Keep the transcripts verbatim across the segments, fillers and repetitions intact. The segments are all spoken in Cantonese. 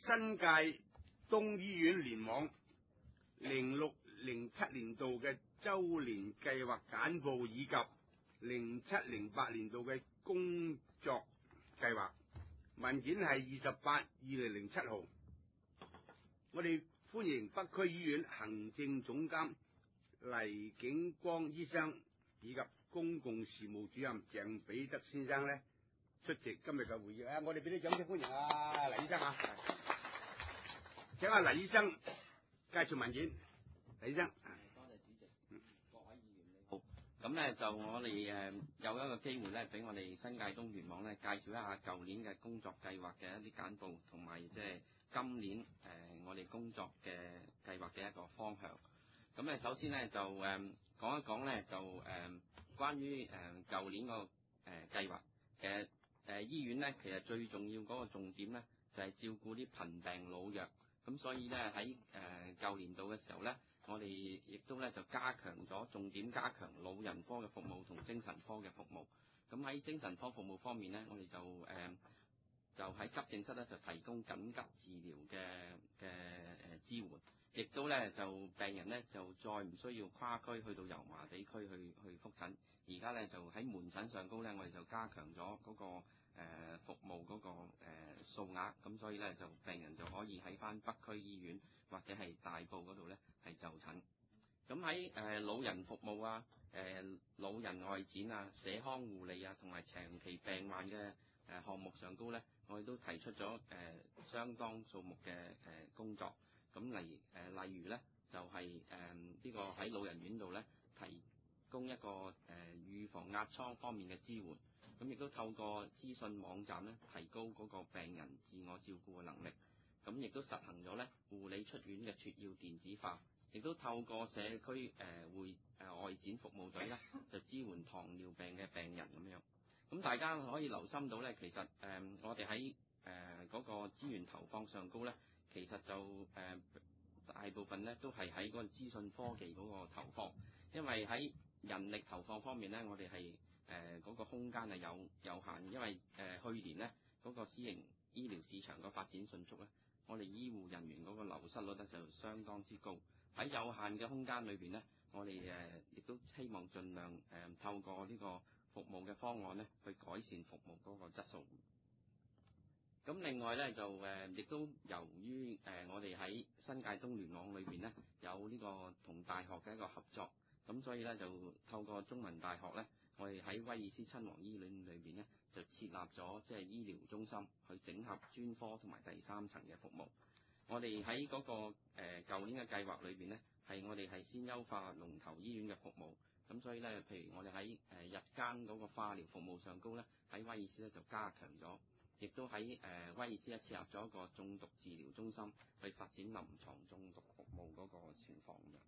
新界東醫院聯網零六零七年度嘅周年計劃簡報以及零七零八年度嘅工作計劃文件係二十八二零零七號。我哋歡迎北區醫院行政總監黎景光醫生以及公共事務主任鄭彼得先生咧出席今日嘅會議。啊，我哋俾啲掌聲歡迎啊，黎醫生啊！請阿黎醫生介紹文件。黎醫生， 多謝主席，各位議員你好。咁咧就我哋誒有一個機會咧，俾我哋新界東聯網咧介紹一下舊年嘅工作計劃嘅一啲簡報，同埋即係今年誒、呃、我哋工作嘅計劃嘅一個方向。咁咧首先咧就誒、呃、講一講咧就誒、呃、關於誒舊年個誒計劃嘅誒醫院咧，其實最重要嗰個重點咧就係、是、照顧啲貧病老弱。咁所以咧喺誒舊年度嘅時候咧，我哋亦都咧就加強咗重點加強老人科嘅服務同精神科嘅服務。咁喺精神科服務方面咧，我哋就誒、呃、就喺急症室咧就提供緊急治療嘅嘅誒支援，亦都咧就病人咧就再唔需要跨區去到油麻地區去去覆診。而家咧就喺門診上高咧，我哋就加強咗嗰個誒服務嗰個誒數額，咁所以咧就病人就可以喺返北區醫院或者係大埔嗰度咧係就診。咁喺誒老人服務啊、誒老人外展啊、社康護理啊，同埋長期病患嘅誒項目上高咧，我哋都提出咗誒相當數目嘅誒工作。咁例誒例如咧就係誒呢個喺老人院度咧提供一個誒預防壓瘡方面嘅支援。咁亦都透過資訊網站咧，提高嗰個病人自我照顧嘅能力。咁亦都實行咗咧護理出院嘅撮要電子化，亦都透過社區誒會誒外展服務隊咧，就支援糖尿病嘅病人咁樣。咁大家可以留心到咧，其實誒、呃、我哋喺誒嗰個資源投放上高咧，其實就誒、呃、大部分咧都係喺嗰個資訊科技嗰個投放，因為喺人力投放方面咧，我哋係誒嗰個空間係有有限，因為誒、呃、去年咧嗰、嗰個私營醫療市場個發展迅速咧，我哋醫護人員嗰個流失率咧就相當之高。喺有限嘅空間裏邊咧，我哋誒亦都希望盡量誒、呃、透過呢個服務嘅方案咧，去改善服務嗰個質素。咁另外咧就誒亦、呃、都由於誒、呃、我哋喺新界東聯網裏邊咧有呢個同大學嘅一個合作，咁所以咧就透過中文大學咧，我哋喺威爾斯親王醫院裏邊咧就設立咗即係醫療中心，去整合專科同埋第三層嘅服務。我哋喺嗰個誒舊、呃、年嘅計劃裏邊咧，係我哋係先優化龍頭醫院嘅服務。咁所以咧，譬如我哋喺誒日間嗰個化療服務上高咧，喺威爾斯咧就加強咗，亦都喺誒、呃、威爾斯咧設立咗一個中毒治療中心，去發展臨床中毒服務嗰個情況嘅。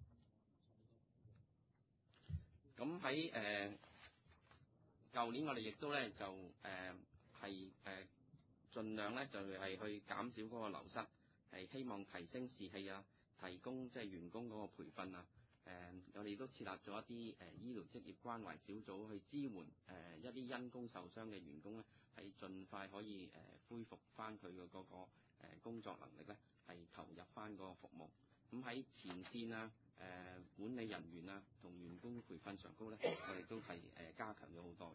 咁喺誒舊年我哋亦都咧就誒係誒盡量咧就係、是、去減少嗰個流失，係希望提升士氣啊，提供即係員工嗰個培訓啊。誒、呃，我哋都設立咗一啲誒、呃、醫療職業關懷小組，去支援誒、呃、一啲因工受傷嘅員工咧，係盡快可以誒、呃、恢復翻佢嘅嗰個、呃、工作能力咧，係投入翻嗰個服務。咁喺前線啊、誒、呃、管理人員啊同員工培訓上高咧，我哋都係誒、呃、加強咗好多嘅。誒、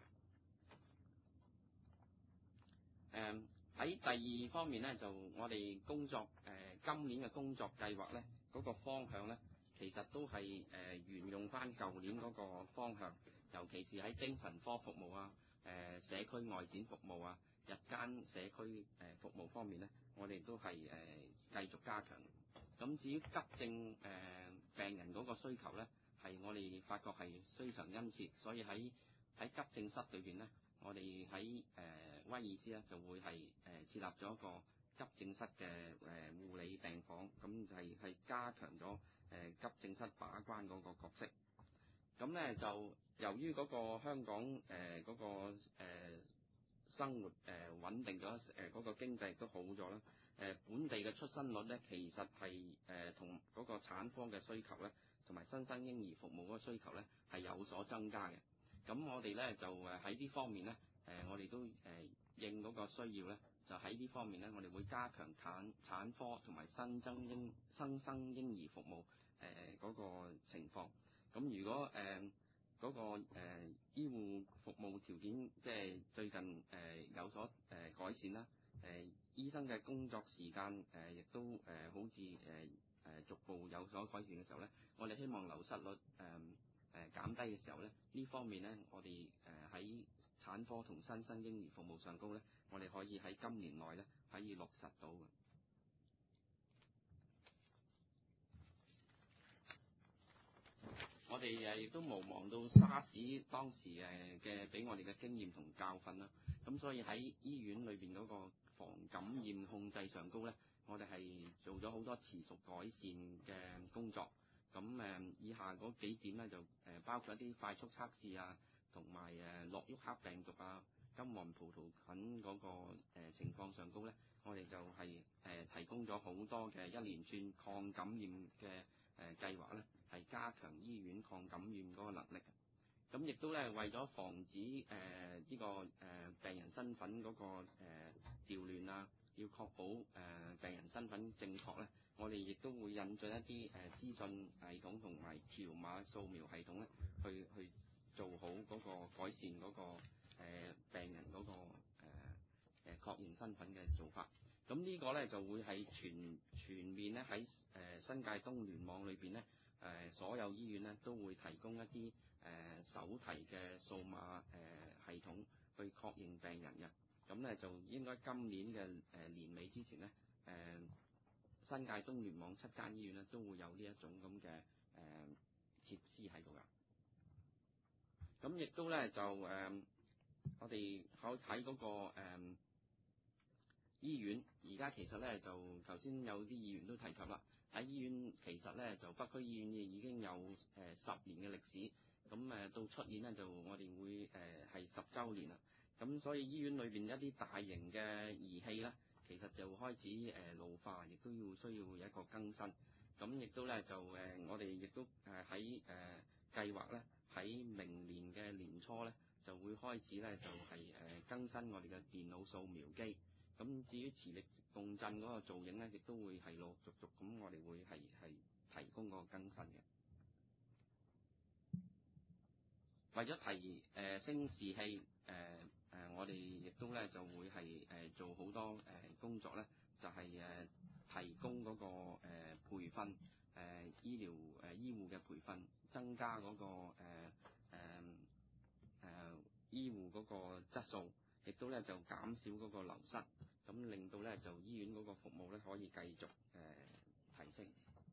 呃、喺第二方面咧，就我哋工作誒、呃、今年嘅工作計劃咧，嗰、那個方向咧。其實都係誒、呃、沿用翻舊年嗰個方向，尤其是喺精神科服務啊、誒、呃、社區外展服務啊、日間社區誒、呃、服務方面咧，我哋都係誒、呃、繼續加強。咁至於急症誒、呃、病人嗰個需求咧，係我哋發覺係非常殷切，所以喺喺急症室裏邊咧，我哋喺誒威爾斯咧就會係誒、呃、設立咗一個急症室嘅誒、呃、護理病房，咁就係係加強咗誒、呃、急症室把關嗰個角色。咁咧就由於嗰個香港誒嗰、呃那個、呃、生活誒、呃、穩定咗，誒嗰個經濟亦都好咗啦。誒、呃、本地嘅出生率咧，其實係誒同嗰個產科嘅需求咧，同埋新生嬰兒服務嗰個需求咧係有所增加嘅。咁我哋咧就誒喺呢方面咧，誒、呃、我哋都誒、呃、應嗰個需要咧， 就喺呢方面咧，我哋會加強產產科同埋新增嬰新生嬰兒服務誒嗰、呃那個情況。咁如果誒嗰、呃那個誒、呃、醫護服務條件即係最近誒、呃、有所誒、呃、改善啦，誒、呃、醫生嘅工作時間誒亦都誒、呃、好似誒誒逐步有所改善嘅時候咧，我哋希望流失率誒誒、呃、減低嘅時候咧，呢方面咧我哋誒喺產科同新生嬰兒服務上高咧，我哋可以喺今年內咧可以落實到嘅。我哋誒亦都無望到沙士當時誒嘅俾我哋嘅經驗同教訓啦。咁所以喺醫院裏邊嗰個防感染控制上高咧，我哋係做咗好多持續改善嘅工作。咁誒以下嗰幾點咧就誒包括一啲快速測試啊，同埋誒諾沃克病毒啊、金黃葡萄菌嗰個誒情況上高咧，我哋就係誒提供咗好多嘅一連串抗感染嘅誒計劃咧，係加強醫院抗感染嗰個能力。咁亦都咧為咗防止誒呢、呃這個誒、呃、病人身份嗰、那個誒調亂啊，要確保誒、呃、病人身份正確咧，我哋亦都會引進一啲誒、呃、資訊系統同埋條碼掃描系統咧，去去做好嗰個改善嗰、那個、呃、病人嗰、那個誒誒、呃、確認身份嘅做法。咁呢個咧就會係全全面咧喺誒新界東聯網裏邊咧，誒、呃、所有醫院咧都會提供一啲誒、呃、手提嘅數碼誒、呃、系統去確認病人嘅。咁咧就應該今年嘅誒、呃、年尾之前咧，誒、呃、新界東聯網七間醫院咧都會有呢一種咁嘅誒設施喺度噶。咁亦都咧就誒、呃、我哋可以睇嗰個誒。呃醫院而家其實咧就頭先有啲議員都提及啦，喺醫院其實咧就北區醫院已經有誒、呃、十年嘅歷史，咁誒、呃、到出年咧就我哋會誒係、呃、十週年啦，咁所以醫院裏邊一啲大型嘅儀器咧，其實就開始誒、呃、老化，亦都要需要有一個更新，咁亦都咧就誒、呃、我哋亦都誒喺誒計劃咧喺明年嘅年初咧就會開始咧就係、是、誒、呃、更新我哋嘅電腦掃描機。咁至於磁力共振嗰個造影咧，亦都會係陸陸續續咁，我哋會係係提供嗰個更新嘅。為咗提誒、呃、升士氣，誒、呃、誒、呃、我哋亦都咧就會係誒、呃、做好多誒、呃、工作咧，就係、是、誒、呃、提供嗰、那個誒、呃、培訓，誒、呃、醫療誒、呃、醫護嘅培訓，增加嗰、那個誒誒誒醫護嗰個質素，亦都咧就減少嗰個流失。咁令到咧就醫院嗰個服務咧可以繼續誒、呃、提升。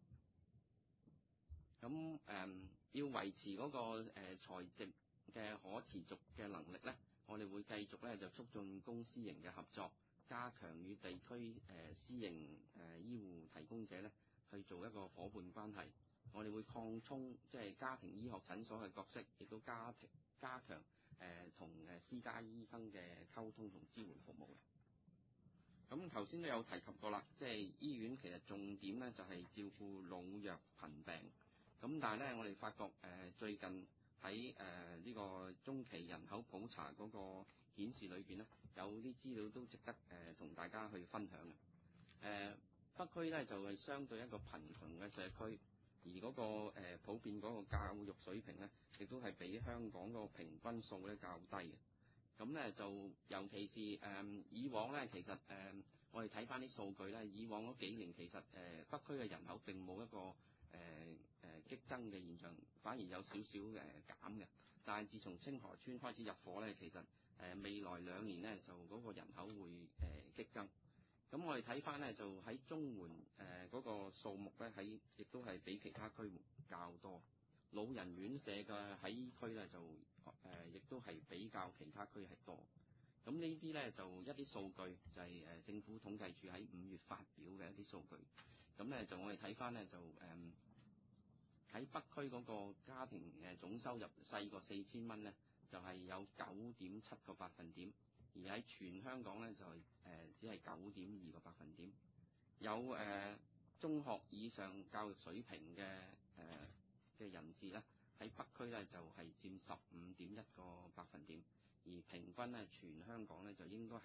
咁誒、呃、要維持嗰、那個誒、呃、財政嘅可持續嘅能力咧，我哋會繼續咧就促進公私營嘅合作，加強與地區誒、呃、私營誒、呃、醫護提供者咧去做一個伙伴關係。我哋會擴充即係家庭醫學診所嘅角色，亦都加加強誒同誒私家醫生嘅溝通同支援服務。咁頭先都有提及過啦，即係醫院其實重點咧就係照顧老弱貧病。咁但係咧，我哋發覺誒、呃、最近喺誒呢個中期人口普查嗰個顯示裏邊咧，有啲資料都值得誒同、呃、大家去分享嘅。誒、呃、北區咧就係、是、相對一個貧窮嘅社區，而嗰、那個、呃、普遍嗰個教育水平咧，亦都係比香港嗰個平均數咧較低嘅。咁咧就尤其是誒、呃、以往咧，其實誒、呃、我哋睇翻啲數據咧，以往嗰幾年其實誒、呃、北區嘅人口並冇一個誒誒、呃、激增嘅現象，反而有少少誒減嘅。但係自從清河村開始入伙咧，其實誒、呃、未來兩年咧就嗰個人口會誒、呃、激增。咁我哋睇翻咧就喺綜援誒嗰個數目咧喺亦都係比其他區較多。老人院舍嘅喺依區咧就誒、呃，亦都係比較其他區係多。咁呢啲咧就一啲數據就係、是、誒、呃、政府統計處喺五月發表嘅一啲數據。咁咧就我哋睇翻咧就誒喺、呃、北區嗰個家庭誒總收入細過四千蚊咧，就係、是、有九點七個百分點，而喺全香港咧就係、是、誒、呃、只係九點二個百分點。有誒、呃、中學以上教育水平嘅誒。呃嘅人士咧喺北區咧就係、是、佔十五點一個百分點，而平均咧全香港咧就應該係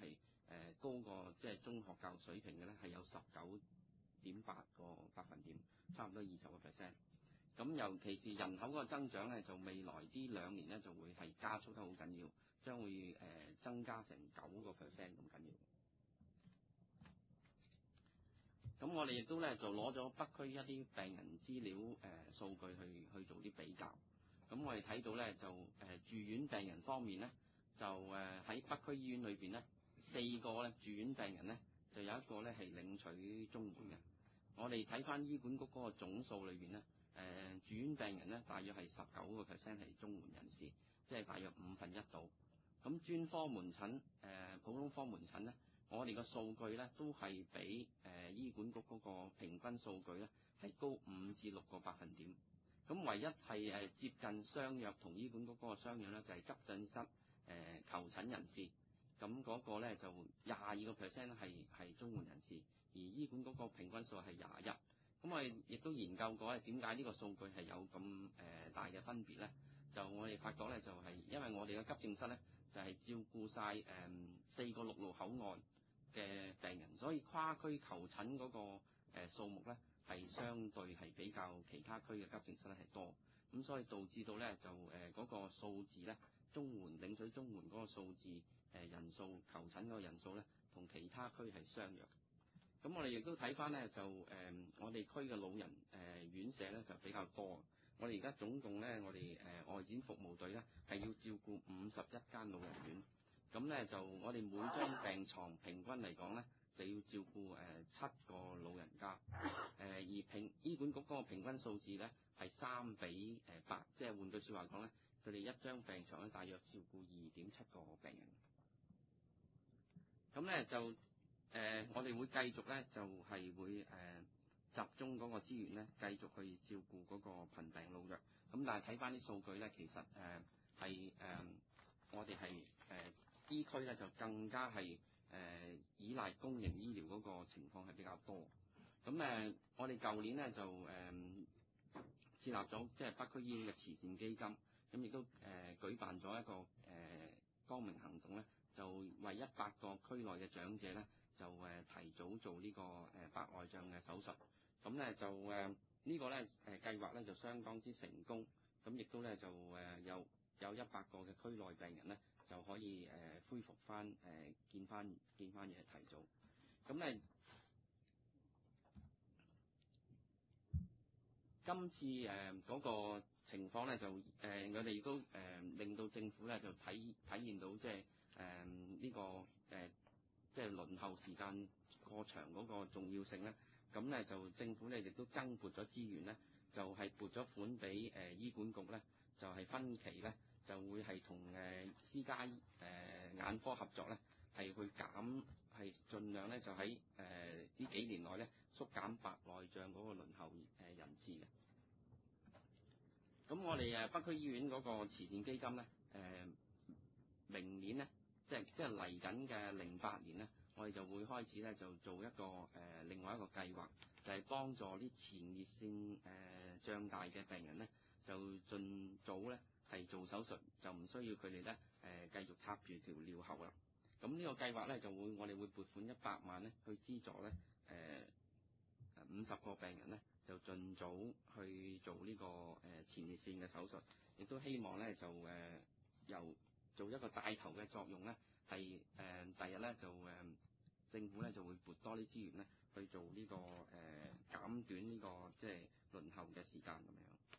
誒高過即係中學教育水平嘅咧，係有十九點八個百分點，差唔多二十個 percent。咁尤其是人口嗰個增長咧，就未來呢兩年咧就會係加速得好緊要，將會誒、呃、增加成九個 percent 咁緊要。咁我哋亦都咧就攞咗北區一啲病人資料誒、呃、數據去去做啲比較。咁我哋睇到咧就誒、呃、住院病人方面咧，就誒喺、呃、北區醫院裏邊咧，四個咧住院病人咧就有一個咧係領取綜援嘅。我哋睇翻醫管局嗰個總數裏邊咧，誒、呃、住院病人咧大約係十九個 percent 係綜援人士，即係大約五分一度。咁專科門診誒、呃、普通科門診咧，我哋個數據咧都係比誒、呃、醫管局嗰個平均數據咧係高五至六個百分點。咁唯一係誒接近相若同醫管局嗰個相若咧，就係、是、急症室誒、呃、求診人士。咁嗰個咧就廿二個 percent 係係綜援人士，而醫管局個平均數係廿一。咁我哋亦都研究過咧，點解呢個數據係有咁誒、呃、大嘅分別咧？就我哋發覺咧，就係、是、因為我哋嘅急症室咧，就係、是、照顧晒誒四個陸路口岸嘅病人，所以跨區求診嗰、那個誒、呃、數目咧係相對係比較其他區嘅急症室咧係多。咁所以導致到咧就誒嗰、呃那個數字咧，綜援領取綜援嗰個數字。誒人數求診嗰個人數咧，同其他區係相若。咁我哋亦都睇翻咧，就誒、呃、我哋區嘅老人誒、呃、院舍咧就比較多。我哋而家總共咧，我哋誒、呃、外展服務隊咧係要照顧五十一間老人院。咁咧就我哋每張病床平均嚟講咧，就要照顧誒、呃、七個老人家。誒、呃、而平醫管局嗰個平均數字咧係三比誒八，即係換句説話講咧，佢哋一張病床咧大約照顧二點七個病人。咁咧就誒、呃，我哋會繼續咧，就係、是、會誒、呃、集中嗰個資源咧，繼續去照顧嗰個貧病老弱。咁但係睇翻啲數據咧，其實誒係誒我哋係誒醫區咧就更加係誒、呃、依賴公營醫療嗰個情況係比較多。咁誒、呃，我哋舊年咧就誒、呃、設立咗即係北區醫院嘅慈善基金，咁亦都誒、呃、舉辦咗一個誒、呃、光明行動咧。就為一百個區內嘅長者咧，就誒提早做呢個誒白內障嘅手術。咁咧就誒、這個、呢個咧誒計劃咧就相當之成功。咁亦都咧就誒有有一百個嘅區內病人咧就可以誒恢復翻誒見翻見翻嘢提早。咁咧今次誒嗰個情況咧就誒我哋亦都誒令到政府咧就體體現到即係。誒呢、呃這個誒、呃、即係輪候時間過長嗰個重要性咧，咁咧就政府咧亦都增撥咗資源咧，就係、是、撥咗款俾誒、呃、醫管局咧，就係、是、分期咧就會係同誒私家誒、呃、眼科合作咧，係去減係盡量咧就喺誒呢幾年內咧縮減白內障嗰個輪候誒人次嘅。咁我哋誒北區醫院嗰個慈善基金咧誒、呃、明年咧。即係即係嚟緊嘅零八年咧，我哋就會開始咧就做一個誒、呃、另外一個計劃，就係、是、幫助啲前列腺誒脹大嘅病人咧，就盡早咧係做手術，就唔需要佢哋咧誒繼續插住條尿喉啦。咁呢個計劃咧就會我哋會撥款一百萬咧去資助咧誒五十個病人咧就盡早去做呢、這個誒、呃、前列腺嘅手術，亦都希望咧就誒、呃、由做一個帶頭嘅作用咧，係誒第日咧就誒、呃、政府咧就會撥多啲資源咧去做呢、這個誒、呃、減短呢、這個即係輪候嘅時間咁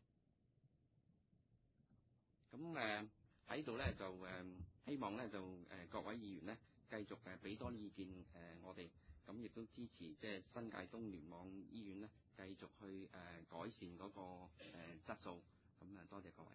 樣。咁誒喺度咧就誒、呃、希望咧就誒、呃、各位議員咧繼續誒俾多啲意見誒、呃、我哋，咁亦都支持即係新界東聯網醫院咧繼續去誒、呃、改善嗰、那個誒、呃、質素。咁啊多謝各位。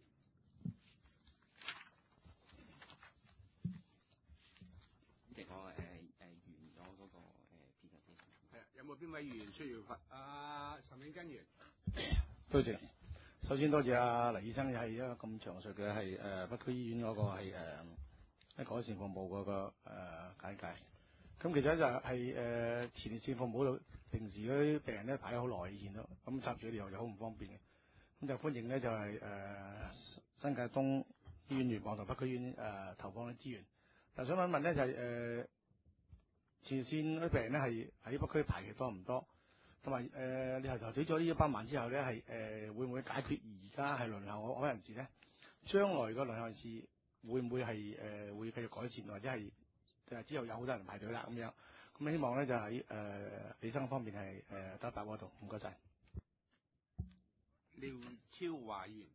我誒誒完咗嗰個誒 presentation。係啊，有冇邊位議員需要發？阿岑永根議員。 多謝。首先多謝阿黎醫生係一個咁詳述嘅係誒北區醫院嗰個係誒喺改善服務嗰、那個誒、呃、簡介。咁其實就係、是、誒、呃、前列腺服務度，平時嗰啲病人咧排咗好耐以前咯，咁插住啲藥就好唔方便嘅。咁就歡迎咧就係、是、誒、呃、新界東醫院聯網同北區醫院誒、呃、投放啲資源。但想問一問咧就係、是、誒、呃、 前線嗰啲病人咧係喺北區排期多唔多？同埋誒，你頭頭睇咗呢一百萬之後咧，係誒、呃、會唔會解決而家係輪候嗰人士咧？將來個輪候人士會唔會係誒、呃、會繼續改善，或者係誒之後有好多人排隊啦咁樣？咁希望咧就喺誒醫生方面係誒得答嗰度，唔該晒。 廖超華議員，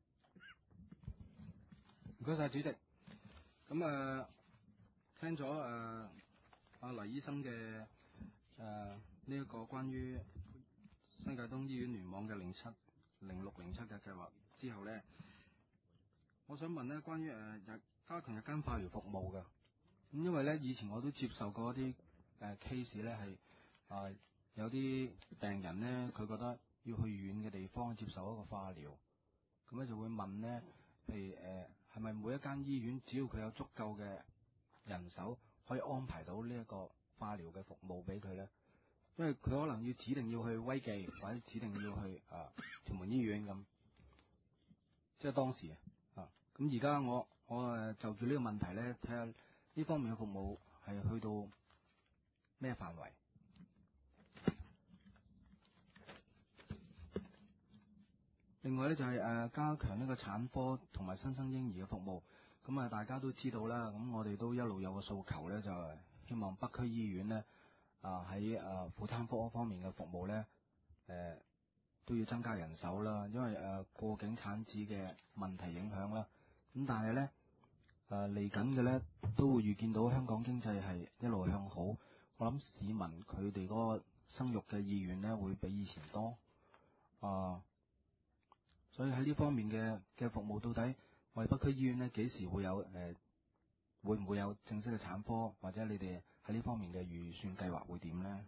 唔該晒主席。咁啊、呃，聽咗誒阿黎醫生嘅誒呢一個關於新界東醫院聯網嘅零七零六零七嘅計劃之後咧，我想問咧關於誒日加強日間化療服務嘅。咁因為咧以前我都接受過一啲誒 case 咧係啊有啲病人咧佢覺得要去遠嘅地方接受一個化療，咁咧就會問咧，譬如誒係咪每一間醫院只要佢有足夠嘅人手可以安排到呢一個化療嘅服務俾佢咧？因為佢可能要指定要去威記，或者指定要去啊屯門醫院咁，即係當時啊。咁而家我我誒就住呢個問題咧，睇下呢方面嘅服務係去到咩範圍？另外咧就係、是、誒、呃、加強呢個產科同埋新生嬰兒嘅服務。咁啊，大家都知道啦。咁我哋都一路有個訴求咧，就係希望北區醫院咧啊喺誒婦產科方面嘅服務咧，誒、呃、都要增加人手啦。因為誒、呃、過境產子嘅問題影響啦。咁但係咧誒嚟緊嘅咧都會預見到香港經濟係一路向好。我諗市民佢哋嗰個生育嘅意願咧會比以前多啊。呃所以喺呢方面嘅嘅服務，到底我哋北區醫院咧幾時會有誒、呃，會唔會有正式嘅產科，或者你哋喺呢方面嘅預算計劃會點咧？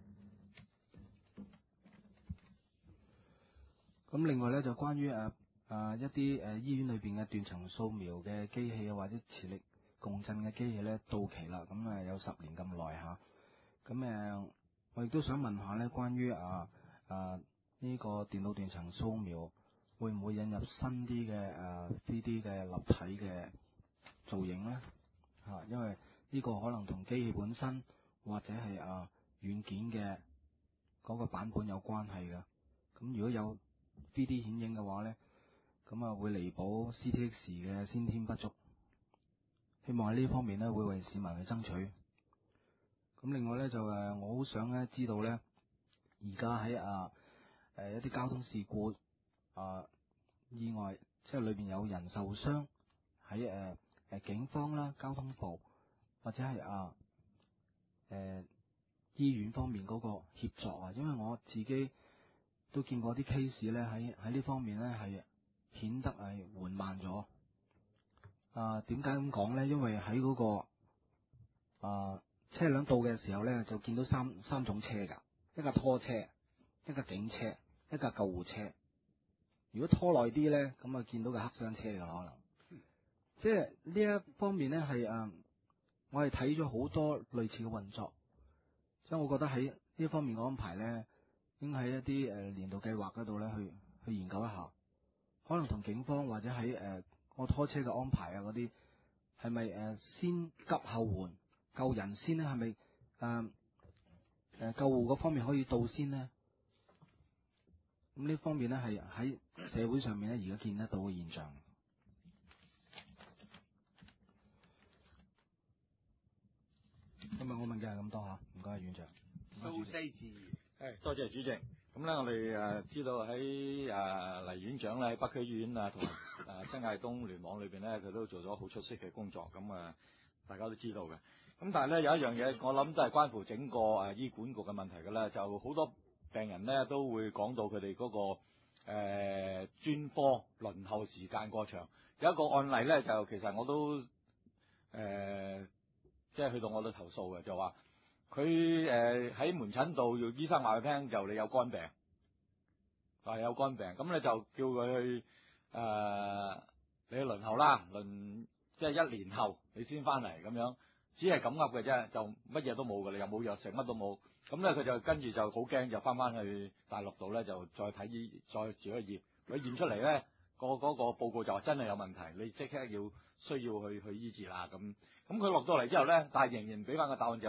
咁另外咧就關於誒誒、呃、一啲誒醫院裏邊嘅斷層掃描嘅機器啊，或者磁力共振嘅機器咧到期啦，咁誒有十年咁耐嚇。咁誒我亦都想問下咧，關於啊啊呢個電腦斷層掃描，會唔會引入新啲嘅誒 three D 嘅立體嘅造影咧？嚇、啊，因為呢個可能同機器本身或者係啊軟件嘅嗰個版本有關係嘅。咁如果有 three D 顯影嘅話咧，咁啊會彌補 C T X 嘅先天不足。希望喺呢方面咧會為市民去爭取。咁另外咧就誒，我好想咧知道咧，而家喺啊誒一啲交通事故。啊！意外即係裏邊有人受傷，喺誒誒警方啦、交通部或者係啊誒、呃、醫院方面嗰個協助啊，因為我自己都見過啲 case 咧，喺喺呢方面咧係顯得係緩慢咗。啊，點解咁講咧？因為喺嗰、嗰個啊車輛到嘅時候咧，就見到三三種車㗎，一架拖車、一架警車、一架救護車。如果拖耐啲咧，咁啊見到個黑箱車嘅可能，即係呢一方面咧係誒，我係睇咗好多類似嘅運作，所以我覺得喺呢方面嘅安排咧，應該喺一啲誒年度計劃嗰度咧去去研究一下，可能同警方或者喺誒個拖車嘅安排啊嗰啲，係咪誒先急後緩，救人先咧？係咪誒誒救護嗰方面可以到先咧？咁呢方面咧係喺社會上面咧而家見得到嘅現象。今日我問嘅係咁多嚇，唔該院長。 蘇西治， 係多謝主席。咁咧我哋誒知道喺誒黎院長咧喺北區醫院啊同埋誒新界東聯網裏邊咧，佢都做咗好出色嘅工作。咁啊大家都知道嘅。咁但係咧有一樣嘢，我諗都係關乎整個誒醫管局嘅問題嘅咧，就好多病人咧都會講到佢哋嗰個誒、呃、專科輪候時間過長。有一個案例咧，就其實我都誒、呃、即係去到我度投訴嘅，就話佢誒喺門診度，醫生話佢聽就你有肝病，話有肝病，咁咧就叫佢去誒、呃、你去輪候啦，輪即係一年後你先翻嚟咁樣，只係咁噏嘅啫，就乜嘢都冇嘅，你又冇藥食，乜都冇。咁咧佢就跟住就好驚，就翻翻去大陸度咧，就再睇醫，再自己驗。佢驗出嚟咧，個嗰個報告就話真係有問題，你即刻要需要去去醫治啦咁。咁佢落到嚟之後咧，但係仍然俾翻個答案就話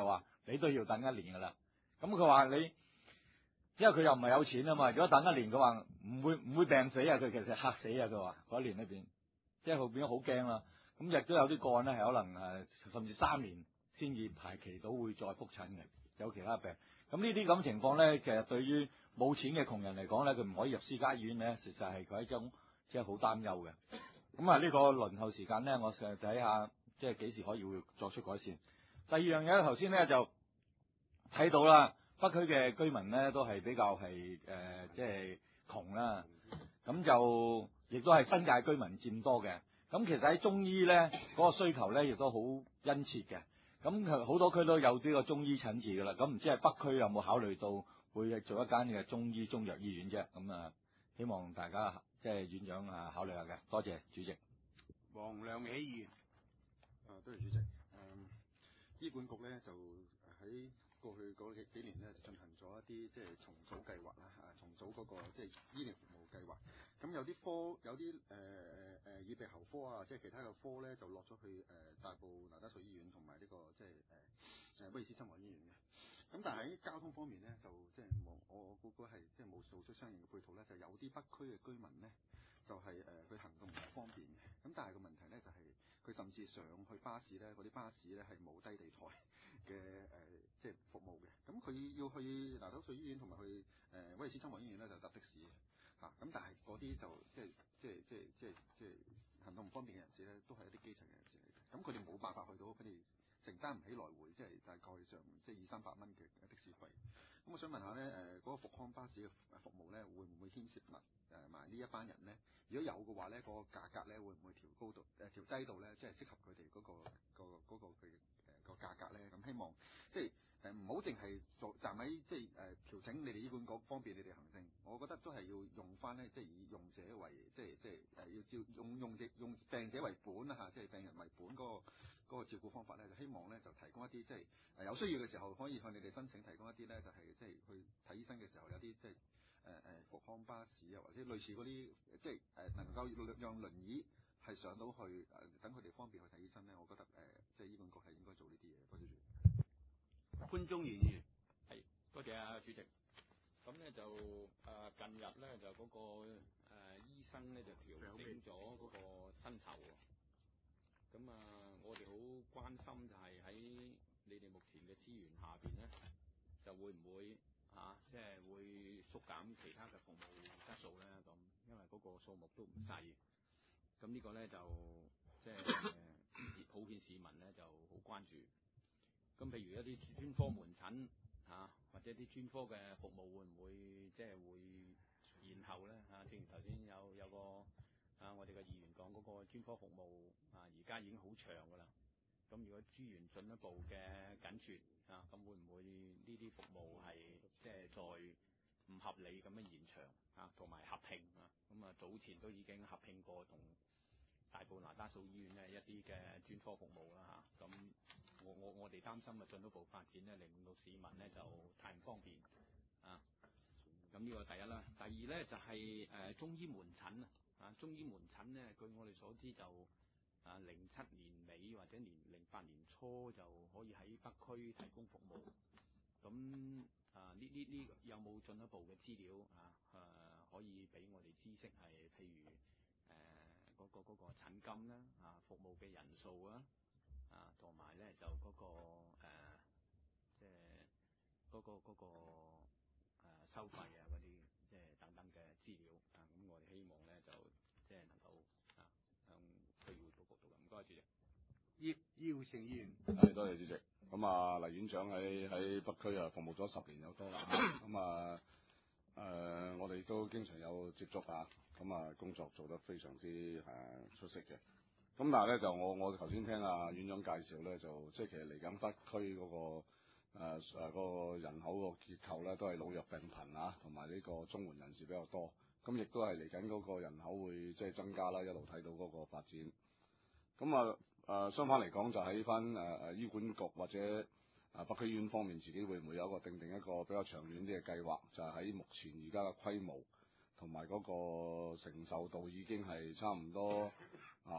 你都要等一年噶啦。咁佢話你，因為佢又唔係有錢啊嘛，如果等一年佢話唔會唔會病死啊，佢其實嚇死啊，佢話嗰一年裏邊，即係後邊好驚啦。咁亦都有啲個案咧係可能誒甚至三年先至排期到會再覆診嘅，有其他病。咁呢啲咁情況咧，其實對於冇錢嘅窮人嚟講咧，佢唔可以入私家醫院咧，實際係佢一種即係好擔憂嘅。咁啊，呢個輪候時間咧，我成日睇下即係幾時可以會作出改善。第二樣嘢頭先咧就睇到啦，北區嘅居民咧都係比較係誒、呃、即係窮啦，咁就亦都係新界居民佔多嘅。咁其實喺中醫咧嗰、那個需求咧亦都好殷切嘅。咁好多區都有呢個中醫診治噶啦。咁唔知係北區有冇考慮到會做一間嘅中醫中藥醫院啫？咁啊，希望大家即係院長啊考慮下嘅。多謝主席。 黃亮喜議員。 啊，多謝主席。誒、嗯，醫管局咧就喺過去嗰幾幾年咧進行咗一啲即係重組計劃啦，啊，重組嗰、那個即係、就是、醫療服務計劃。咁有啲科有啲誒誒誒耳鼻喉科啊，即係其他嘅科咧就落咗去誒、呃、大埔那打素醫院同埋呢個即係誒誒威爾斯親王醫院嘅。咁但係喺交通方面咧就即係冇我估估係即係冇做出相應嘅配套咧，就有啲北區嘅居民咧就係誒佢行動唔方便嘅。咁但係個問題咧就係、是、佢甚至上去巴士咧，嗰啲巴士咧係冇低地台嘅誒、呃、即係服務嘅。咁佢要去那打素醫院同埋去誒、呃、威爾斯親王醫院咧就搭的士嚇。咁、啊、但係嗰啲就即係即係即係即係即係行動唔方便嘅人士咧，都係一啲基層嘅人士嚟嘅。咁佢哋冇辦法去到，佢哋承擔唔起來回，即係大概上即係二三百蚊嘅的士費。咁我想問下咧，誒、呃、嗰、那個復康巴士嘅服務咧，會唔會牽涉埋誒埋呢一班人咧？如果有嘅話咧，嗰、那個價格咧會唔會調高到誒、呃、調低到咧，即係適合佢哋嗰個、那個嗰、那個嘅誒、那個價格咧？咁希望即係誒唔好淨係做站喺即係誒、呃、調整你哋醫管局方便你哋行政，我覺得都係要用翻咧，即係以用者為即係即係誒、呃、要照用用者用病者為本啊嚇，即係病人為本嗰、那個嗰、那個照顧方法咧，就希望咧就提供一啲即係誒有需要嘅時候可以向你哋申請提供一啲咧，就係、是、即係去睇醫生嘅時候有啲即係。誒誒復康巴士啊，或者類似嗰啲，即係誒、呃、能夠讓輪椅係上到去誒，等佢哋方便去睇醫生咧，我覺得誒、呃，即係醫管局係應該做呢啲嘢。多謝主席。 潘宗賢議員， 係多謝啊主席。咁咧就誒、呃、近日咧就嗰、那個誒、呃、醫生咧就調整咗嗰個薪酬喎。咁啊，我哋好關心就係喺你哋目前嘅資源下邊咧，就會唔會？啊，即係會縮減其他嘅服務質素咧，咁因為嗰個數目都唔細，咁呢個咧就即係、呃、普遍市民咧就好關注。咁譬如一啲專科門診嚇、啊，或者啲專科嘅服務會唔會即係會延後咧嚇、啊？正如頭先有有個啊，我哋嘅議員講嗰個專科服務啊，而家已經好長㗎啦。咁如果資源進一步嘅緊缺啊，咁會唔會呢啲服務係即係再唔合理咁樣延長啊，同埋合併啊？咁啊早前都已經合併過同大埔那打素醫院咧一啲嘅專科服務啦嚇。咁、啊、我我我哋擔心啊進一步發展咧，令到市民咧就太唔方便啊。咁呢個第一啦，第二咧就係、是、誒、呃、中醫門診啊，啊中醫門診咧據我哋所知就。啊，零七年尾或者年零八年初就可以喺北區提供服務。咁啊，呢呢呢有冇進一步嘅資料啊？誒、啊，可以俾我哋知識係譬如誒嗰、呃那個嗰、那個診金啦，啊，服務嘅人數啊，啊，同埋咧就嗰、那個誒，即係嗰個嗰、那個、呃、收費啊嗰啲，即係等等嘅資料啊。咁我哋希望咧就即係能夠啊向區議會報告到嘅。唔該，主席。 葉耀成議員， 係多謝主席。咁啊，黎院長喺喺北區啊服務咗十年有多啦。咁啊誒、呃，我哋都經常有接觸啊。咁啊，工作做得非常之誒、啊、出色嘅。咁但係咧，就我我頭先聽阿院長介紹咧，就即係其實嚟緊北區嗰、那個誒誒、啊那個人口個結構咧，都係老弱病貧啊，同埋呢個綜援人士比較多。咁亦都係嚟緊嗰個人口會即係增加啦，一路睇到嗰個發展。咁啊誒，相反嚟講，就喺翻誒誒醫管局或者啊北區醫院方面，自己會唔會有一個定定一個比較長遠啲嘅計劃？就係、是、喺目前而家嘅規模同埋嗰個承受度已經係差唔多啊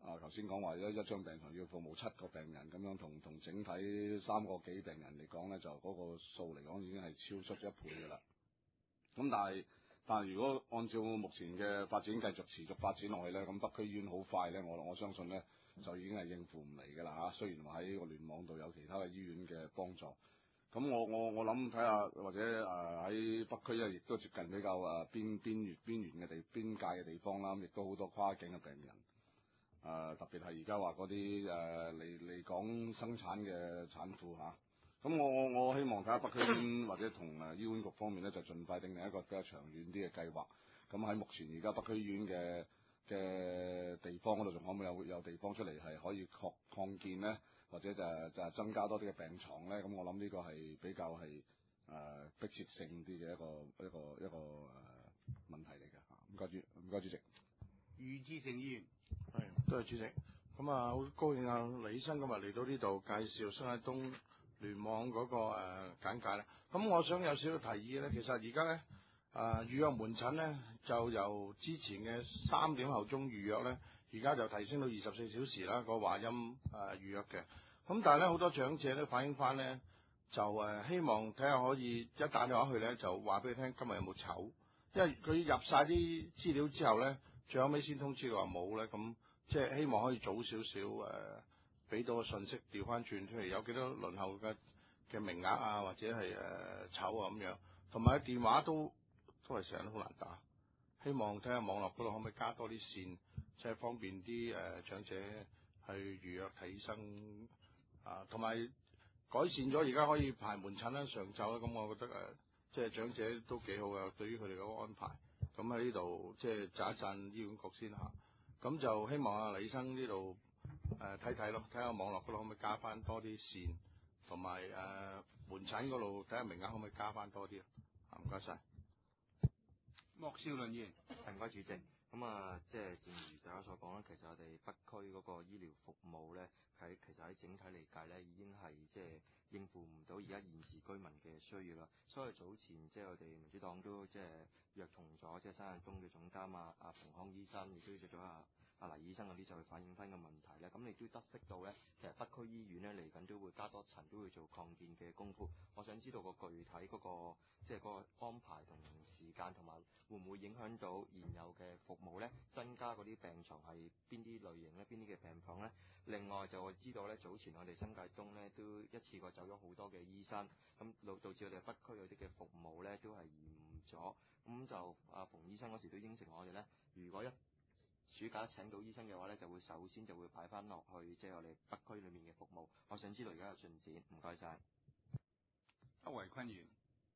啊頭先講話一一張病床要服務七個病人咁樣，同同整體三個幾病人嚟講咧，就嗰個數嚟講已經係超出咗一倍㗎啦。咁但係但係如果按照目前嘅發展繼續持續發展落去咧，咁北區醫院好快咧，我我相信咧就已經係應付唔嚟㗎啦嚇。雖然話喺個聯網度有其他嘅醫院嘅幫助，咁我我我諗睇下或者誒喺、呃、北區咧，亦都接近比較誒邊邊緣邊緣嘅地邊界嘅地方啦，亦都好多跨境嘅病人。誒、呃、特別係而家話嗰啲誒嚟嚟港生產嘅產婦嚇，咁、啊、我我我希望睇下北區醫院或者同誒醫管局方面咧，就盡快定定一個比較長遠啲嘅計劃。咁喺目前而家北區醫院嘅嘅地方嗰度，仲可唔可以有有地方出嚟係可以擴擴建咧，或者就係就係增加多啲嘅病床咧？咁我諗呢個係比較係誒、呃、迫切性啲嘅一個一個一個誒、呃、問題嚟嘅嚇。唔該主唔該主席。 余志成議員。 係，多謝主席。咁啊，好高興啊，黎醫生今日嚟到呢度介紹新界東聯網嗰、那個誒、呃、簡介啦。咁我想有少少提議咧，其實而家咧誒預約門診咧就由之前嘅三點後鐘預約咧，而家就提升到二十四小時啦，個話音誒、呃、預約嘅。咁但係咧好多長者咧反映翻咧，就誒、呃、希望睇下可以一打電話去咧，就話俾你聽今日有冇籌，因為佢入晒啲資料之後咧，最後尾先通知佢話冇咧，咁即係希望可以早少少誒，俾、呃、到個信息調翻轉出嚟，有幾多輪候嘅嘅名額啊，或者係誒籌啊咁樣，同埋電話都都係成日都好難打，希望睇下網絡嗰度可唔可以加多啲線，即係方便啲誒、呃、長者去預約睇醫生啊，同埋改善咗而家可以排門診啦，上晝啦，咁我覺得誒、呃、即係長者都幾好嘅，對於佢哋嗰個安排。咁喺呢度即係讚一讚醫管局先嚇，咁就希望阿黎醫生呢度誒睇睇咯，睇下網絡嗰度可唔可以加翻多啲線，同埋誒門診嗰度睇下名額可唔可以加翻多啲啊？唔該晒。 莫少麟議員。 唔該主席。咁啊，即係正如大家所講啦，其實我哋北區嗰個醫療服務咧，喺其實喺整體嚟計咧，已經係即係應付唔到而家現時居民嘅需要啦。所以早前即係我哋民主黨都即係約同咗即係新界東嘅總監啊阿馮康醫生，亦都約咗阿阿黎醫生嗰啲就去反映翻個問題咧。咁你都得悉到咧，其實北區醫院咧嚟緊都會加多層，都會做擴建嘅功夫。我想知道個具體嗰個即係嗰個安排同時間，同埋會唔會影響到現有嘅服務咧？增加嗰啲病床係邊啲類型咧？邊啲嘅病房咧？另外就會知道咧，早前我哋新界東咧都一次過走咗好多嘅醫生，咁導導致我哋北區嗰啲嘅服務咧都係延誤咗。咁就阿馮醫生嗰時都應承我哋咧，如果一暑假請到醫生嘅話咧，就會首先就會擺翻落去即係我哋北區裏面嘅服務。我想知道而家嘅進展，唔該晒。 周維坤議員。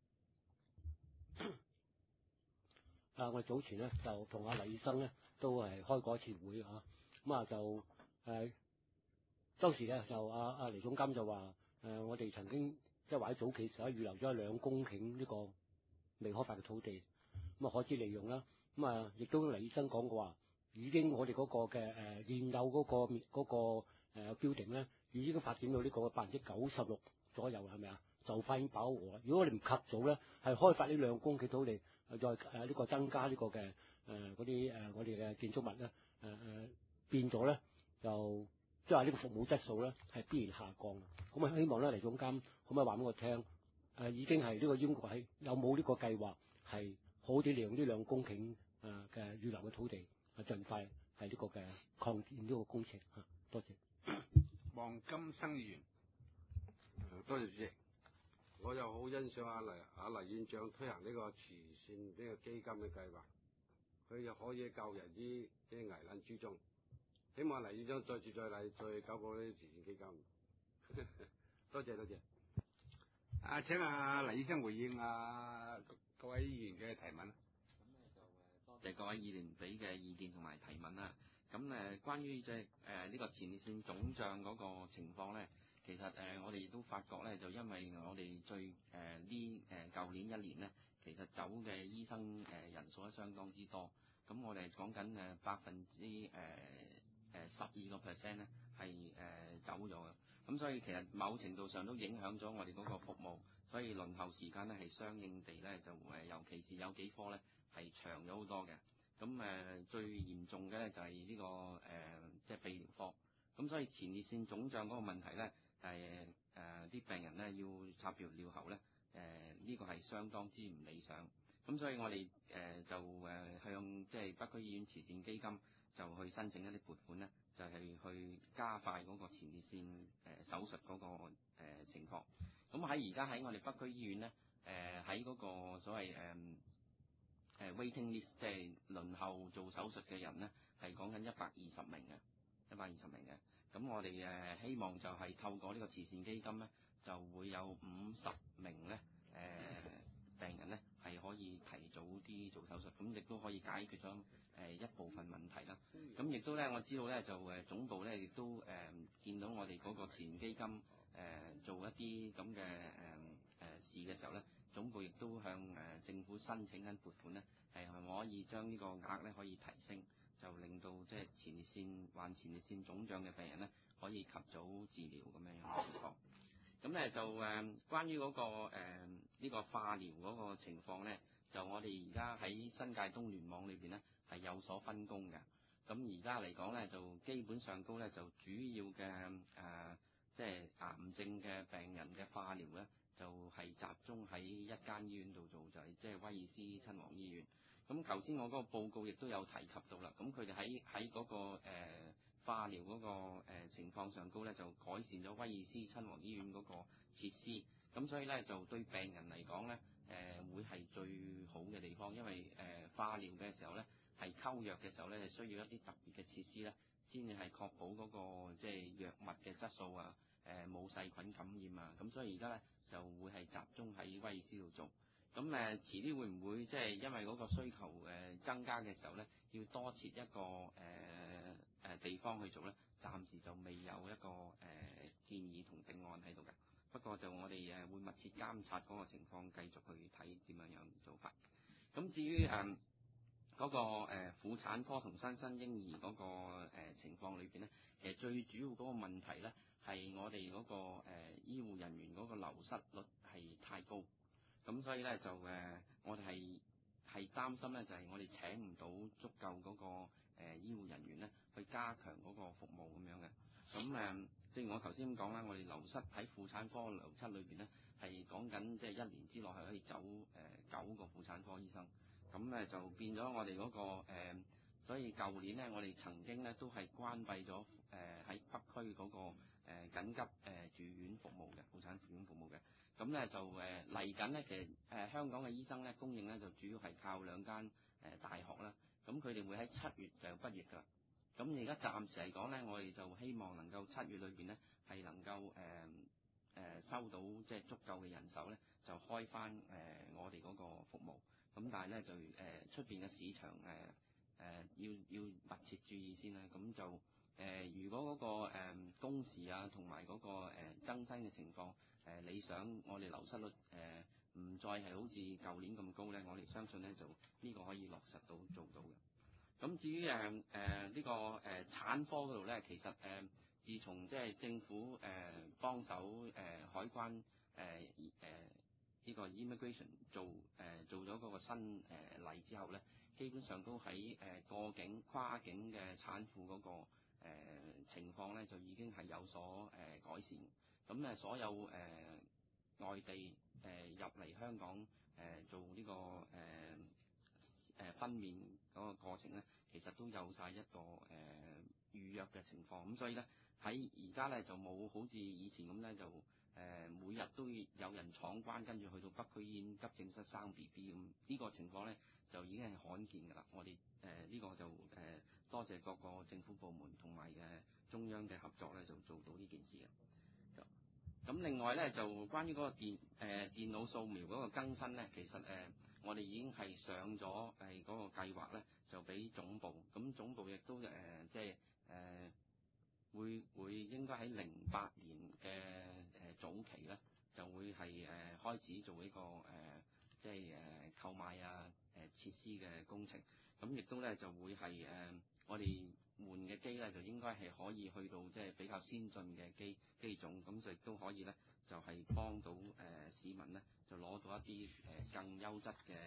啊！我哋早前咧就同阿黎醫生咧都係開過一次會嚇，咁啊就誒、呃、當時咧就阿阿黎總監就話誒、呃、我哋曾經即係話喺早期時候預留咗兩公頃呢個未開發嘅土地，咁啊可以利用啦。咁啊亦都黎醫生講過話，已經我哋嗰個嘅誒、呃、現有嗰、嗰個嗰、嗰個誒標定咧，已經發展到呢個百分之九十六左右，係咪啊？就快已經飽和啦。如果我哋唔及早咧，係開發呢兩公頃土地。再誒呢個增加呢個嘅誒嗰啲誒我哋嘅建築物咧誒誒變咗咧，就即係話呢個服務質素咧係必然下降。咁啊希望咧黎總監可唔可以話俾我聽誒已經係呢個英國係有冇呢個計劃係好啲利用呢兩公頃誒嘅預留嘅土地啊，盡快係呢個嘅擴建呢個工程嚇。多謝。 黃金生議員。 多謝主席。我又好欣賞阿黎阿黎院長推行呢個慈善呢個基金嘅計劃，佢又可以救人於啲危難之中。希望黎院長再接再厲，再搞個呢啲慈善基金。多謝多謝。 啊，請阿黎醫生回應啊各位議員嘅提問。 咁咧就誒多謝各位議員俾嘅意見同埋提問啦。咁誒關於即係誒呢個前列腺腫脹嗰個情況咧。其實誒、呃，我哋亦都發覺咧，就因為我哋最誒呢誒舊年一年咧，其實走嘅醫生誒、呃、人數咧相當之多。咁我哋講緊誒百分之誒誒十二個 percent 咧係誒走咗嘅。咁所以其實某程度上都影響咗我哋嗰個服務，所以輪候時間咧係相應地咧就誒，尤其是有幾科咧係長咗好多嘅。 咁誒、呃、最嚴重嘅咧就係呢、這個誒即係泌尿科。咁所以前列腺腫脹嗰個問題咧，係誒啲病人咧要插尿尿喉咧，誒、呃、呢、這個係相當之唔理想。咁所以我哋誒、呃、就誒向即係北區醫院慈善基金就去申請一啲撥款咧，就係、是、去加快嗰個前列腺誒、呃、手術嗰、那個、呃、情況。咁喺而家喺我哋北區醫院咧，誒喺嗰個所謂誒誒、呃、waiting list，即係輪候做手術嘅人咧，係講緊一百二十名嘅，一百二十名嘅。咁我哋誒希望就係透過呢個慈善基金咧，就會有五十名咧誒、呃、病人咧係可以提早啲做手術，咁亦都可以解決咗誒一部分問題啦。咁亦都咧，我知道咧就誒總部咧亦都誒、呃、見到我哋嗰個慈善基金誒、呃、做一啲咁嘅誒誒事嘅時候咧，總部亦都向誒、呃、政府申請緊撥款咧，係可以將呢個額咧可以提升。就令到即係前列腺患前列腺腫脹嘅病人咧，可以及早治療咁樣樣嘅情況。咁咧就誒、呃，關於嗰、那個誒呢、呃這個化療嗰個情況咧，就我哋而家喺新界東聯網裏邊咧係有所分工嘅。咁而家嚟講咧，就基本上高咧就主要嘅誒、呃，即係癌症嘅病人嘅化療咧，就係、是、集中喺一間醫院度做，就係即係威爾斯親王醫院。咁頭先我嗰個報告亦都有提及到啦，咁佢哋喺喺嗰個、呃、化療嗰、嗰個、呃、情況上高咧，就改善咗威爾斯親王醫院嗰個設施，咁所以咧就對病人嚟講咧，誒、呃、會係最好嘅地方，因為誒、呃、化療嘅時候咧，係溝藥嘅時候咧，係需要一啲特別嘅設施咧，先至係確保嗰、嗰個即係藥物嘅質素啊，誒冇細菌感染啊，咁所以而家咧就會係集中喺威爾斯度做。咁誒、呃、遲啲會唔會即係因為嗰個需求誒、呃、增加嘅時候咧，要多設一個誒誒、呃呃、地方去做咧？暫時就未有一個誒、呃、建議同定案喺度嘅。不過就我哋誒會密切監察嗰個情況，繼續去睇點樣樣做法。咁至於誒嗰、呃那個誒、呃、婦產科同新生嬰兒嗰、那個、呃、情況裏邊咧，其實最主要嗰個問題咧係我哋嗰、那個誒、呃、醫護人員嗰個流失率係太高。咁所以咧就誒、呃，我哋係係擔心咧，就係、是、我哋請唔到足夠嗰、那個誒、呃、醫護人員咧，去加強嗰個服務咁樣嘅。咁誒、呃，正如我頭先咁講啦，我哋流失喺婦產科流失裏邊咧，係講緊即係一年之內係可以走誒、呃、九個婦產科醫生。咁咧就變咗我哋嗰、那個、呃、所以舊年咧，我哋曾經咧都係關閉咗誒喺北區嗰、那個誒、呃、緊急誒、呃、住院服務嘅婦產住院服務嘅。咁咧就誒嚟緊咧，其實誒、呃、香港嘅醫生咧供應咧就主要係靠兩間誒、呃、大學啦。咁佢哋會喺七月就畢業㗎。咁而家暫時嚟講咧，我哋就希望能夠七月裏邊咧係能夠誒誒、呃呃、收到即係足夠嘅人手咧，就開翻誒、呃、我哋嗰個服務。咁但係咧就誒出邊嘅市場誒誒、呃呃、要要密切注意先啦。咁就誒、呃、如果嗰、那個誒、呃、工時啊同埋嗰個誒、呃、增薪嘅情況，誒、呃、理想，我哋流失率誒唔、呃、再係好似舊年咁高咧，我哋相信咧就呢個可以落實到做到嘅。咁至於誒誒呢個誒、呃、產科嗰度咧，其實誒、呃、自從即係政府誒、呃、幫手誒、呃、海關誒誒呢個 immigration 做誒、呃、做咗嗰個新誒、呃、例之後咧，基本上都喺誒、呃、過境跨境嘅產婦嗰、那個、呃、情況咧，就已經係有所誒、呃、改善。咁誒所有誒、呃、外地誒入嚟香港誒、呃、做呢、這個誒誒、呃、分娩嗰個過程咧，其實都有晒一個誒、呃、預約嘅情況。咁所以咧喺而家咧就冇好似以前咁咧就誒、呃、每日都有人闖關，跟住去到北區醫院急症室生 B B 咁，呢個情況咧就已經係罕見㗎啦。我哋誒呢個就誒、呃、多謝各個政府部門同埋嘅中央嘅合作咧，就做到呢件事嘅。咁另外咧，就關於嗰個電誒、呃、電腦掃描嗰個更新咧，其實誒、呃、我哋已經係上咗係嗰個計劃咧，就俾總部。咁總部亦都誒、呃、即係誒、呃、會會應該喺零八年嘅誒、呃、早期咧，就會係誒、呃、開始做呢、這個誒、呃、即係誒、呃、購買啊誒、呃、設施嘅工程。咁亦都咧就會係誒、呃、我哋換嘅機咧，就應該係可以去到即係比較先進嘅機機種，咁就亦都可以咧，就係、是、幫到誒、呃、市民咧，就攞到一啲誒、呃、更優質嘅誒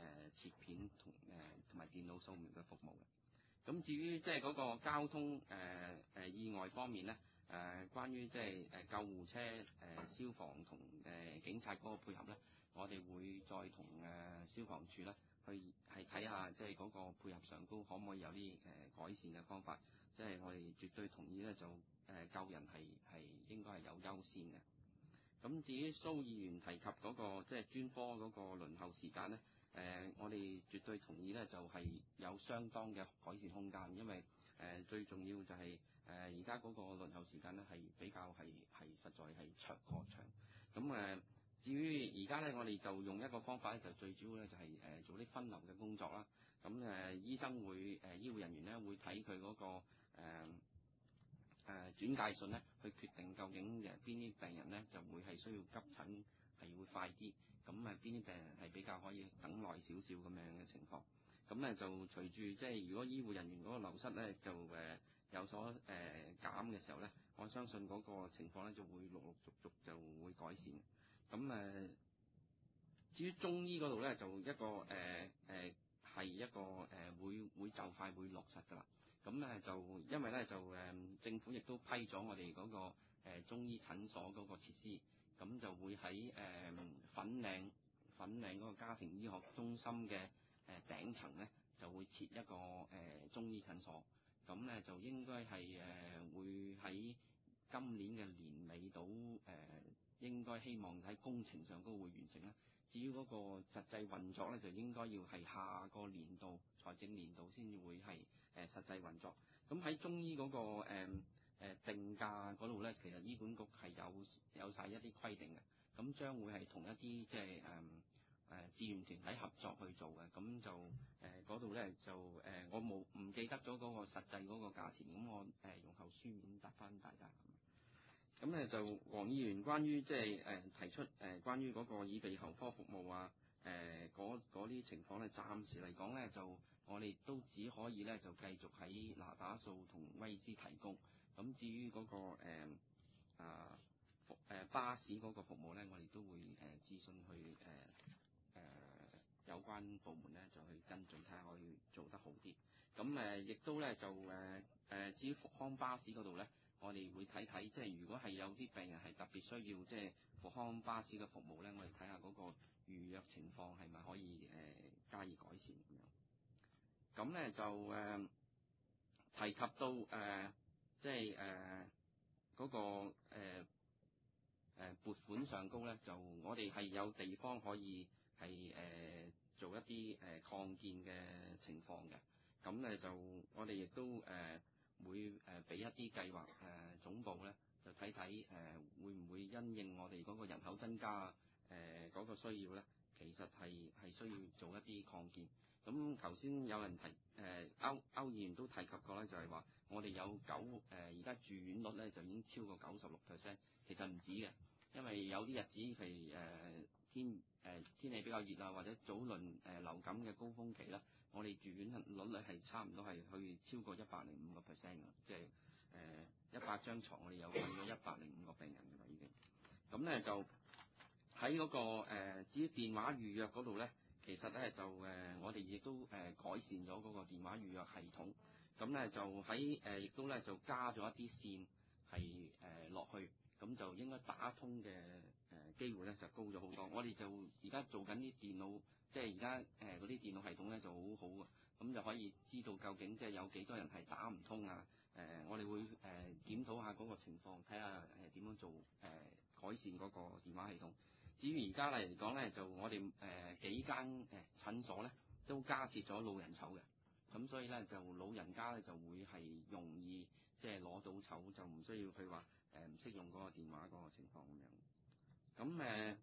誒切片同誒同埋電腦掃描嘅服務嘅。咁至於即係嗰個交通誒誒、呃、意外方面咧，誒、呃、關於即係誒救護車、誒、呃、消防同誒、呃、警察嗰個配合咧，我哋會再同誒、呃、消防處咧去係睇下即係嗰個配合上高可唔可以有啲誒、呃、改善嘅方法。即係我哋絕對同意咧，就誒、呃、救人係係應該係有優先嘅。咁至於蘇議員提及嗰、那個即係專科嗰個輪候時間咧，誒、呃、我哋絕對同意咧，就係、是、有相當嘅改善空間，因為誒、呃、最重要就係誒而家嗰個輪候時間咧係比較係係實在係長過長。咁誒、呃、至於而家咧，我哋就用一個方法咧，就最主要咧就係、是、誒、呃、做啲分流嘅工作啦。咁誒、呃、醫生會誒、呃、醫護人員咧會睇佢嗰個誒。呃誒、呃、轉介信咧，去決定究竟誒邊啲病人咧就會係需要急診係會快啲，咁誒邊啲病人係比較可以等耐少少咁樣嘅情況。咁咧就隨住即係如果醫護人員嗰個流失咧就誒、呃、有所誒、呃、減嘅時候咧，我相信嗰個情況咧就會陸陸續續就會改善。咁誒、呃、至於中醫嗰度咧，就一個誒誒係一個誒、呃、會會就快會落實㗎啦。咁咧就因為咧就誒、呃、政府亦都批咗我哋嗰、那個、呃、中醫診所嗰個設施，咁就會喺誒、呃、粉嶺粉嶺嗰個家庭醫學中心嘅誒、呃、頂層咧，就會設一個誒、呃、中醫診所。咁咧就應該係誒、呃、會喺今年嘅年尾到誒、呃，應該希望喺工程上都會完成啦。至於嗰個實際運作咧，就應該要係下個年度財政年度先至會係誒、呃、實際運作。咁喺中醫嗰、那個誒、呃呃、定價嗰度咧，其實醫管局係有有曬一啲規定嘅。咁將會係同一啲即係誒誒志願團體合作去做嘅。咁就誒嗰度咧就誒、呃、我冇唔記得咗嗰個實際嗰個價錢，咁我誒、呃、用後書面答翻大家。咁咧就黃議員關於即係誒提出誒、呃、關於嗰個耳鼻喉科服務啊，誒嗰啲情況咧，暫時嚟講咧就我哋都只可以咧就繼續喺那打素同威斯提供。咁至於嗰、那個誒、呃、啊服誒、呃、巴士嗰個服務咧，我哋都會誒諮詢去誒誒、呃呃、有關部門咧就去跟進，睇下可以做得好啲。咁誒亦都咧就誒誒、呃、至於復康巴士嗰度咧。我哋會睇睇，即係如果係有啲病人係特別需要即係復康巴士嘅服務咧，我哋睇下嗰個預約情況係咪可以誒、呃、加以改善咁樣。咁咧就誒、呃、提及到誒、呃、即係誒嗰個誒、呃呃、撥款上高咧，就我哋係有地方可以係誒、呃、做一啲誒、呃、擴建嘅情況嘅。咁咧就我哋亦都誒。呃會誒俾一啲計劃誒、呃、總部咧，就睇睇誒會唔會因應我哋嗰個人口增加誒嗰、呃那個需要咧，其實係係需要做一啲擴建。咁頭先有人提誒、呃、歐歐議員都提及過咧，就係、是、話我哋有九誒而家住院率咧就已經超過九十六 percent，其實唔止嘅，因為有啲日子譬如誒、呃、天誒、呃、天氣比較熱啊，或者早輪誒、呃、流感嘅高峰期啦。我哋住院率咧係差唔多係去超過一百零五個 percent 嘅，即係誒一百張床，我哋有瞓咗一百零五個病人嘅啦已經。咁咧就喺嗰、那個誒、呃、至於電話預約嗰度咧，其實咧就誒、呃、我哋亦都誒、呃、改善咗嗰個電話預約系統。咁咧就喺誒亦都咧就加咗一啲線係誒落去，咁就應該打通嘅誒機會咧就高咗好多。我哋就而家做緊啲電腦。即係而家誒嗰啲電腦系統咧就好好啊，咁就可以知道究竟即係有幾多人係打唔通啊？誒、呃，我哋會誒、呃、檢討下嗰個情況，睇下誒點樣做誒、呃、改善嗰個電話系統。至於而家嚟講咧，就我哋誒、呃、幾間誒診所咧都加設咗老人籌嘅，咁所以咧就老人家咧就會係容易即係攞到籌，就唔需要佢話誒唔識用嗰個電話嗰個情況咁樣。咁誒。呃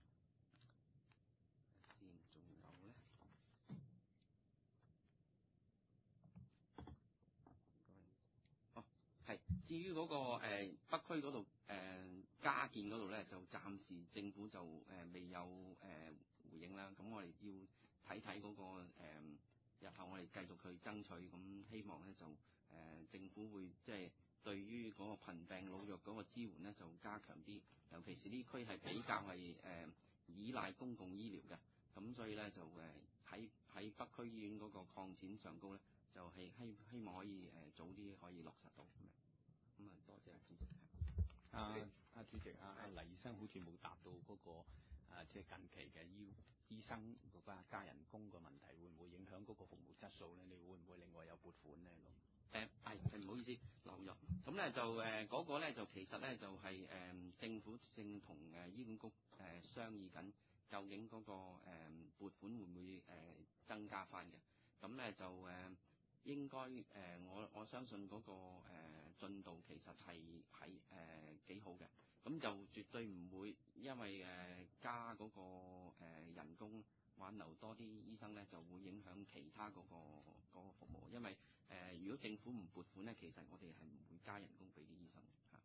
至於嗰、那個、呃、北區嗰度誒加建嗰度咧，就暫時政府就誒、呃、未有誒、呃、回應啦。咁我哋要睇睇嗰個、呃、日後我哋繼續去爭取，咁希望咧就誒、呃、政府會即係對於嗰個貧病老弱嗰個支援咧就加強啲，尤其是呢區係比較係誒、呃、依賴公共醫療嘅，咁所以咧就誒喺喺北區醫院嗰個擴展上高咧，就係、希希望可以誒、呃、早啲可以落實到咁樣。咁啊，多謝主席。 啊啊主席啊啊黎醫生好似冇答到嗰、個啊即係近期嘅醫醫生嗰個加人工嘅問題，會唔會影響嗰個服務質素咧？你會唔會另外有撥款咧？咁誒係唔好意思漏咗。咁咧就誒嗰、呃嗰個咧就其實咧就係、係、誒、呃、政府正同誒醫管局誒、呃、商議緊，究竟嗰、嗰個誒、呃、撥款會唔會誒、呃、增加翻嘅？咁咧就誒。呃應該誒、呃，我我相信嗰、那個誒、呃、進度其實係係誒幾好嘅，咁就絕對唔會因為誒、呃、加嗰、那個、呃、人工挽留多啲醫生咧，就會影響其他嗰、那個那個服務。因為誒、呃，如果政府唔撥款咧，其實我哋係唔會加人工俾啲醫生嚇。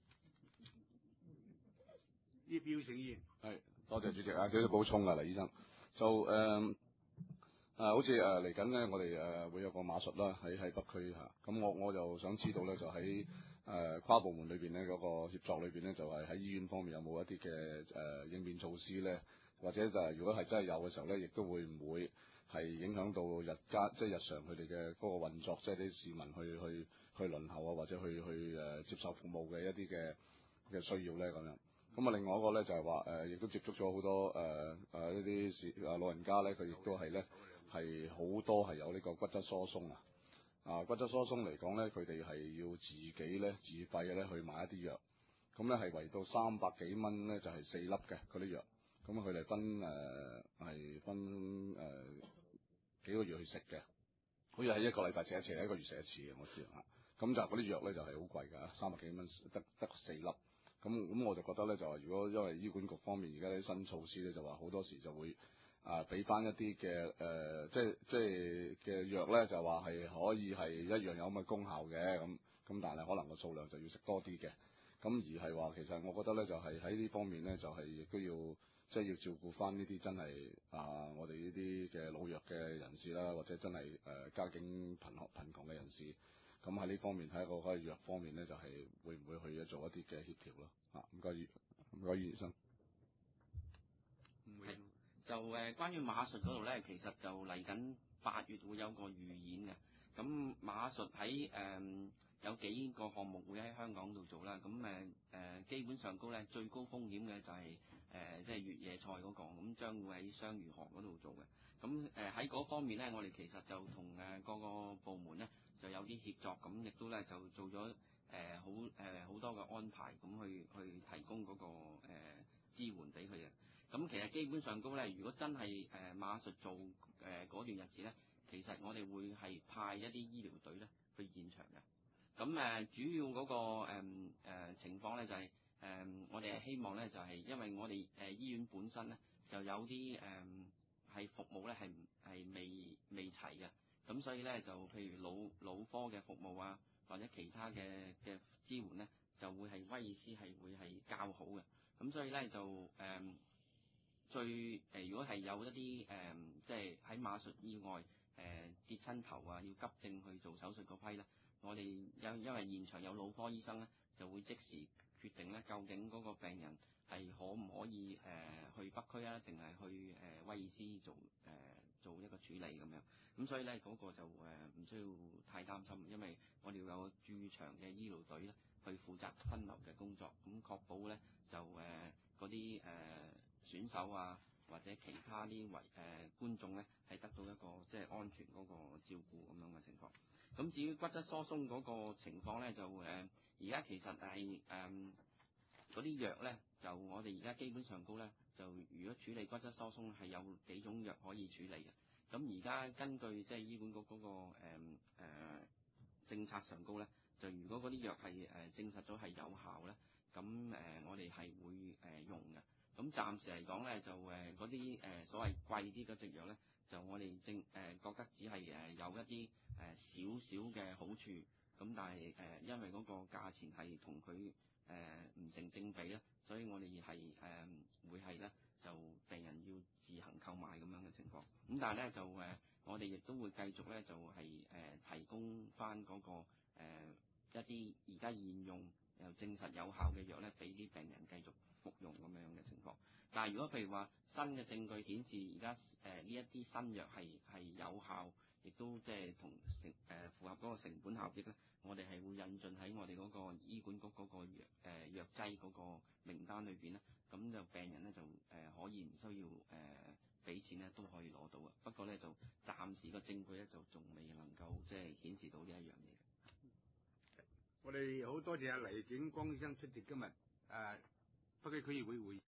呢標醒議員係多謝主席啊，少少補充啊，黎醫生就誒。呃誒、啊，好似誒嚟緊咧，我哋誒、呃、會有個馬術啦，喺喺北區嚇。咁、啊、我我就想知道咧，就喺誒、呃、跨部門裏邊咧嗰個協作裏邊咧，就係、是、喺醫院方面有冇一啲嘅誒應變措施咧？或者就係如果係真係有嘅時候咧，亦都會唔會係影響到日間即係日常佢哋嘅嗰個運作，即係啲市民去去去輪候啊，或者去去誒、呃、接受服務嘅一啲嘅嘅需要咧咁樣。咁啊，另外一個咧就係話誒，亦都接觸咗好多誒誒呢啲市誒老人家咧，佢亦都係咧。係好多係有呢個骨質疏鬆啊！啊，骨質疏鬆嚟講咧，佢哋係要自己咧自費嘅咧去買一啲藥，咁咧係圍到三百幾蚊咧，就係、是、四粒嘅嗰啲藥，咁佢哋分誒係、呃、分誒、呃、幾個月去食嘅，好似係一個禮拜食一次，一個月食一次嘅，我知嚇。咁就嗰啲藥咧就係好貴㗎，三百幾蚊得得四粒。咁咁我就覺得咧就話，如果因為醫管局方面而家啲新措施咧，就話好多時就會。啊！俾翻一啲嘅誒，即係即係嘅藥咧，就話係可以係一樣有咁嘅功效嘅，咁咁，但係可能個數量就要食多啲嘅。咁而係話，其實我覺得咧，就係喺呢方面咧，就係、是、亦都要即係、就是、要照顧翻呢啲真係啊，我哋呢啲嘅老弱嘅人士啦，或者真係誒、呃、家境貧窮貧窮嘅人士。咁喺呢方面睇個嗰個藥方面咧，就係、是、會唔會去做一啲嘅協調咯？啊，唔該，唔該，醫生。 唔會。就誒、呃、關於馬術嗰度咧，其實就嚟緊八月會有個預演嘅。咁馬術喺誒、呃、有幾個項目會喺香港度做啦。咁誒誒基本上高咧，最高風險嘅就係誒即係越野賽嗰、那個，咁將會喺雙魚河嗰度做嘅。咁誒喺嗰方面咧，我哋其實就同誒各個部門咧就有啲協作，咁亦都咧就做咗誒、呃、好誒好、呃、多嘅安排，咁去去提供嗰、那個、呃、支援俾佢嘅。咁其實基本上高咧，如果真係誒、呃、馬術做誒嗰、呃、段日子咧，其實我哋會係派一啲醫療隊咧去現場嘅。咁誒、呃、主要嗰、那個誒、呃呃、情況咧就係、是、誒、呃、我哋係希望咧就係、是、因為我哋誒、呃、醫院本身咧就有啲誒係服務咧係係未未齊嘅，咁所以咧就譬如腦腦科嘅服務啊，或者其他嘅嘅支援咧，就會係威爾斯係會係較好嘅。咁所以咧就誒。呃最誒、呃，如果係有一啲誒、呃，即係喺馬術以外誒、呃、跌親頭啊，要急症去做手術嗰批咧，我哋因因為現場有腦科醫生咧，就會即時決定咧，究竟嗰個病人係可唔可以誒、呃、去北區啊，定係去誒、呃、威爾斯做誒、呃、做一個處理咁樣。咁所以咧嗰、那個就誒唔、呃、需要太擔心，因為我哋有駐場嘅醫療隊咧，去負責分流嘅工作，咁確保咧就誒嗰啲誒。呃選手啊，或者其他啲為誒觀眾咧，係得到一個即係安全嗰個照顧咁樣嘅情況。咁至於骨質疏鬆嗰個情況咧，就誒而家其實係誒嗰啲藥咧，就我哋而家基本上高咧，就如果處理骨質疏鬆係有幾種藥可以處理嘅。咁而家根據即係醫管局嗰、那個誒、呃呃、政策上高咧，就如果嗰啲藥係誒證實咗係有效咧，咁誒、呃、我哋係會誒、呃、用嘅。咁暫時嚟講咧，就誒嗰啲誒所謂貴啲嗰隻藥咧，就我哋正誒、呃、覺得只係誒有一啲誒少少嘅好處，咁但係誒、呃、因為嗰個價錢係同佢誒唔成正比咧，所以我哋係誒會係咧就病人要自行購買咁樣嘅情況。咁但係咧就誒、呃、我哋亦都會繼續咧就係、是、誒、呃、提供翻嗰、那個、呃、一啲而家現用又證實有效嘅藥咧，俾啲病人繼續服用咁樣嘅情況。但係如果譬如話新嘅證據顯示而家誒呢一啲新藥係係有效，亦都即係同成誒符合嗰個成本效益咧，我哋係會引進喺我哋嗰個醫管局嗰個藥誒、呃、藥劑嗰個名單裏邊咧，咁就病人咧就誒、呃、可以唔需要誒俾、呃、錢咧都可以攞到嘅。不過咧就暫時個證據咧就仲未能夠即係顯示到呢一樣嘢。 我哋好多謝阿黎景光醫生出席今日誒北區區議會會議。